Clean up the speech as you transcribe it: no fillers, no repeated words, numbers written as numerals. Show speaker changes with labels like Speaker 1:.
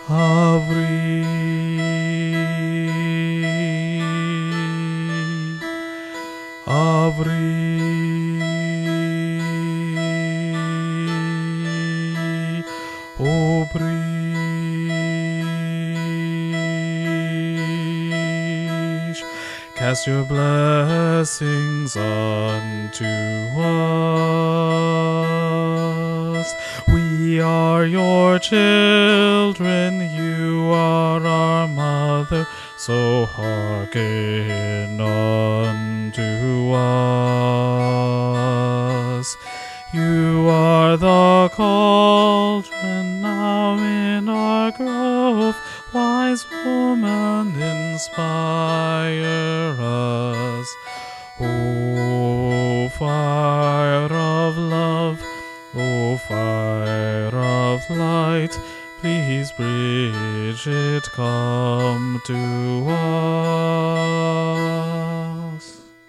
Speaker 1: Avri, Avri, Obrish. Cast your blessings unto us. We are your children, you are our mother, so hearken unto us. You are the cauldron now in our grove, wise woman, inspire us. O fire of love, O fire of light, please, Bridget, come to us.